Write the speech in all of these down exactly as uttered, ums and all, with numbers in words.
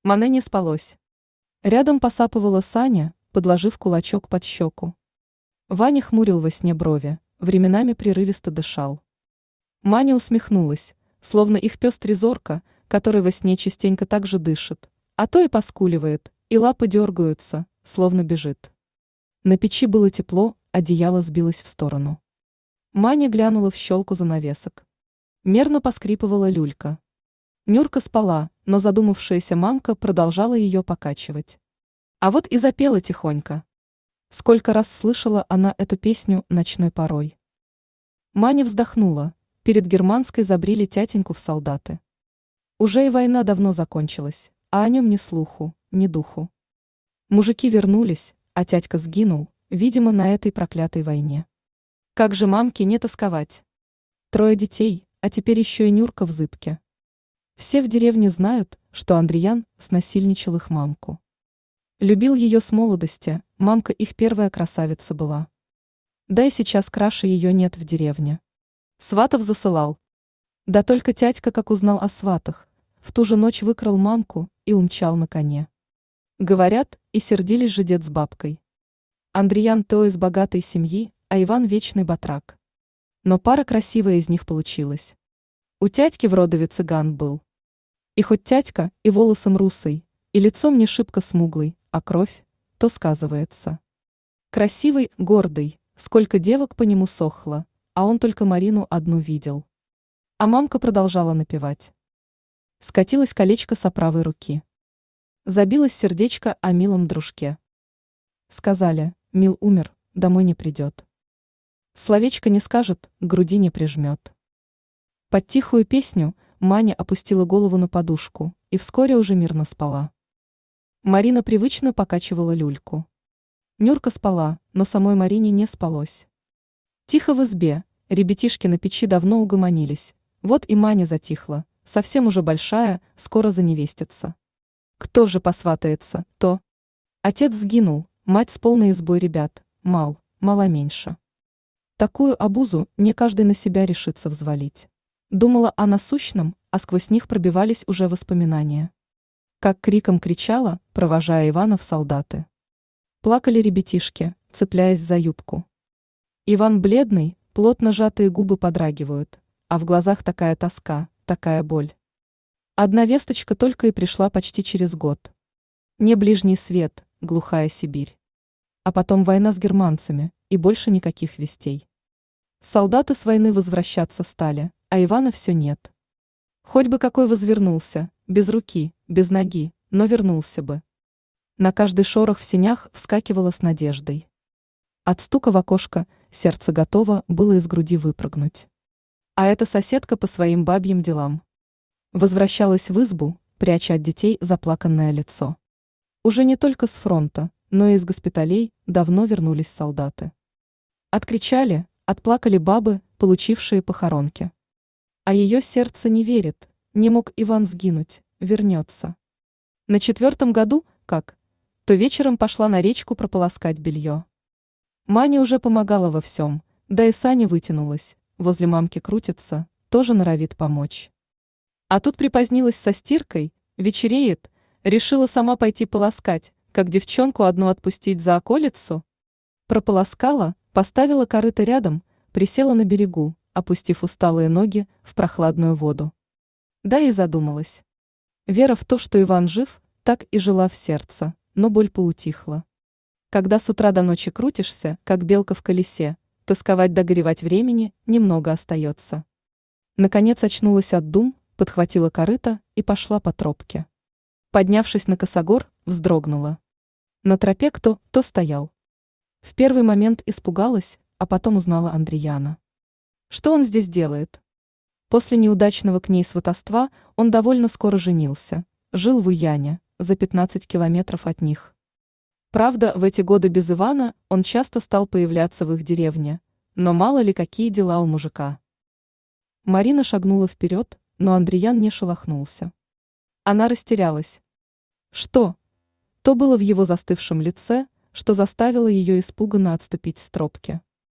Мане не спалось. Рядом посапывала Саня, подложив кулачок под щеку. Ваня хмурил во сне брови, временами прерывисто дышал. Маня усмехнулась, словно их пес Трезорка, который во сне частенько так же дышит, а то и поскуливает, и лапы дергаются, словно бежит. На печи было тепло, одеяло сбилось в сторону. Маня глянула в щелку занавесок. Мерно поскрипывала люлька. Нюрка спала, но задумавшаяся мамка продолжала ее покачивать. А вот и запела тихонько. Сколько раз слышала она эту песню ночной порой. Маня вздохнула, перед Германской забрили тятеньку в солдаты. Уже и война давно закончилась, а о нем ни слуху, ни духу. Мужики вернулись, а тятька сгинул, видимо, на этой проклятой войне. Как же мамке не тосковать? Трое детей, а теперь еще и Нюрка в зыбке. Все в деревне знают, что Андриян снасильничал их мамку. Любил ее с молодости, мамка их первая красавица была. Да и сейчас краше ее нет в деревне. Сватов засылал. Да только тятька, как узнал о сватах, в ту же ночь выкрал мамку и умчал на коне. Говорят, и сердились же дед с бабкой. Андриян то из богатой семьи, а Иван вечный батрак. Но пара красивая из них получилась. У тятьки в родове цыган был. И хоть тятька и волосом русый, и лицом не шибко смуглый, а кровь, то сказывается. Красивый, гордый, сколько девок по нему сохло, а он только Марину одну видел. А мамка продолжала напевать. Скатилось колечко со правой руки. Забилось сердечко о милом дружке. Сказали, мил умер, домой не придет. Словечко не скажет, к груди не прижмет. Под тихую песню Маня опустила голову на подушку и вскоре уже мирно спала. Марина привычно покачивала люльку. Нюрка спала, но самой Марине не спалось. Тихо в избе, ребятишки на печи давно угомонились, вот и Маня затихла, совсем уже большая, скоро заневестится. Кто же посватается, то? Отец сгинул, мать с полной избой ребят, мал, мало меньше. Такую обузу не каждый на себя решится взвалить. Думала о насущном, а сквозь них пробивались уже воспоминания. Как криком кричала, провожая Ивана в солдаты. Плакали ребятишки, цепляясь за юбку. Иван бледный, плотно сжатые губы подрагивают, а в глазах такая тоска, такая боль. Одна весточка только и пришла почти через год. Не ближний свет, глухая Сибирь. А потом война с германцами, и больше никаких вестей. Солдаты с войны возвращаться стали, а Ивана все нет. Хоть бы какой возвернулся, без руки, без ноги, но вернулся бы. На каждый шорох в сенях вскакивала с надеждой. От стука в окошко сердце готово было из груди выпрыгнуть. А эта соседка по своим бабьим делам. Возвращалась в избу, пряча от детей заплаканное лицо. Уже не только с фронта, но и из госпиталей давно вернулись солдаты. Откричали, отплакали бабы, получившие похоронки. А ее сердце не верит, не мог Иван сгинуть, вернется. На четвертом году, как, то вечером пошла на речку прополоскать белье. Маня уже помогала во всем, да и Саня вытянулась, возле мамки крутится, тоже норовит помочь. А тут припозднилась со стиркой, вечереет, решила сама пойти полоскать, как девчонку одну отпустить за околицу. Прополоскала, поставила корыто рядом, присела на берегу, опустив усталые ноги в прохладную воду. Да и задумалась. Вера в то, что Иван жив, так и жила в сердце, но боль поутихла. Когда с утра до ночи крутишься, как белка в колесе, тосковать да горевать времени немного остается. Наконец очнулась от дум, подхватила корыто и пошла по тропке. Поднявшись на косогор, вздрогнула. На тропе кто, то стоял. В первый момент испугалась, а потом узнала Андрияна. Что он здесь делает? После неудачного к ней сватовства он довольно скоро женился, жил в Уяне, за пятнадцать километров от них. Правда, в эти годы без Ивана он часто стал появляться в их деревне, но мало ли какие дела у мужика. Марина шагнула вперед, но Андриян не шелохнулся. Она растерялась. Что? То было в его застывшем лице, что заставило ее испуганно отступить с тропки.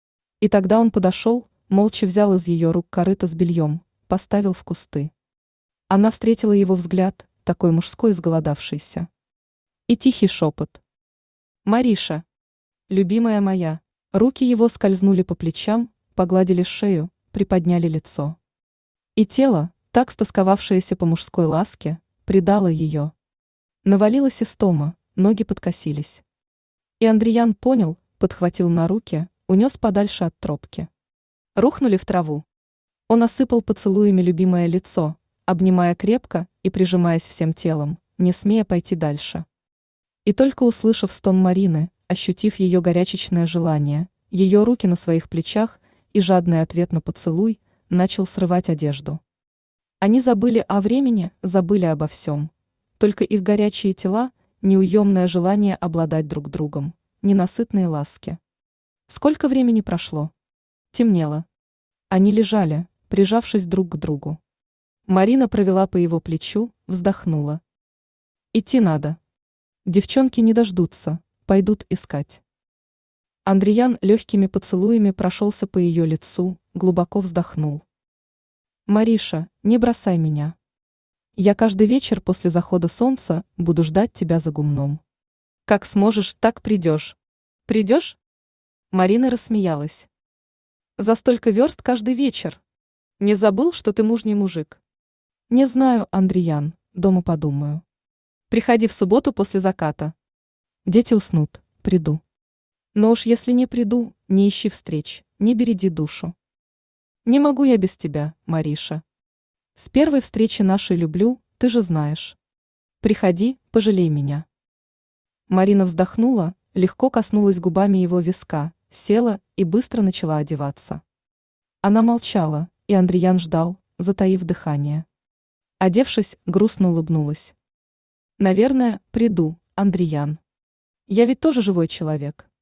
И тогда он подошел, молча взял из ее рук корыто с бельем, поставил в кусты. Она встретила его взгляд, такой мужской изголодавшийся. И тихий шепот. «Мариша, любимая моя». Руки его скользнули по плечам, погладили шею, приподняли лицо. И тело, так стосковавшееся по мужской ласке, предало ее. Навалилась истома, ноги подкосились. И Андриян понял, подхватил на руки, унес подальше от тропки. Рухнули в траву. Он осыпал поцелуями любимое лицо, обнимая крепко и прижимаясь всем телом, не смея пойти дальше. И только услышав стон Марины, ощутив ее горячечное желание, ее руки на своих плечах и жадный ответ на поцелуй, начал срывать одежду. Они забыли о времени, забыли обо всем. Только их горячие тела, неуемное желание обладать друг другом, ненасытные ласки. Сколько времени прошло? Темнело. Они лежали, прижавшись друг к другу. Марина провела по его плечу, вздохнула. Идти надо. Девчонки не дождутся, пойдут искать. Андриян легкими поцелуями прошелся по ее лицу, глубоко вздохнул. «Мариша, не бросай меня. Я каждый вечер после захода солнца буду ждать тебя за гумном. Как сможешь, так придешь. Придешь?» Марина рассмеялась. «За столько верст каждый вечер. Не забыл, что ты мужний мужик?» «Не знаю, Андриян, дома подумаю. Приходи в субботу после заката. Дети уснут, приду. Но уж если не приду, не ищи встреч, не береди душу. Не могу я без тебя, Мариша. С первой встречи нашей люблю, ты же знаешь. Приходи, пожалей меня». Марина вздохнула, легко коснулась губами его виска, села и быстро начала одеваться. Она молчала, и Андриян ждал, затаив дыхание. Одевшись, грустно улыбнулась. «Наверное, приду, Андриян. Я ведь тоже живой человек.